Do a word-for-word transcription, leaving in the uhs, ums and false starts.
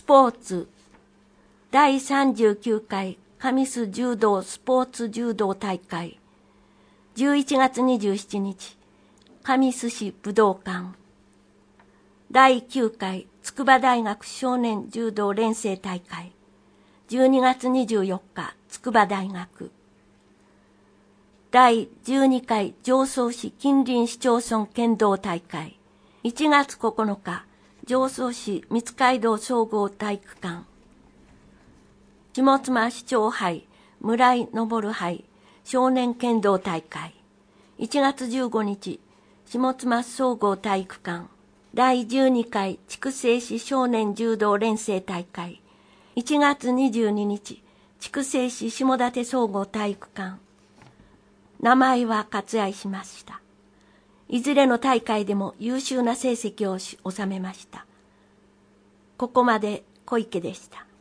ポーツだいさんじゅうきゅうかい神栖柔道スポーツ柔道大会じゅういちがつにじゅうしちにち神栖市武道館だいきゅうかい筑波大学少年柔道連成大会じゅうにがつにじゅうよっか筑波大学だいじゅうにかい常総市近隣市町村剣道大会いちがつここのか常総市三街道総合体育館下妻市長杯村井昇杯少年剣道大会いちがつじゅうごにち下妻総合体育館だいじゅうにかい筑西市少年柔道連成大会いちがつにじゅうににち筑西市下館総合体育館名前は割愛しました。いずれの大会でも優秀な成績を収めました。ここまで小池でした。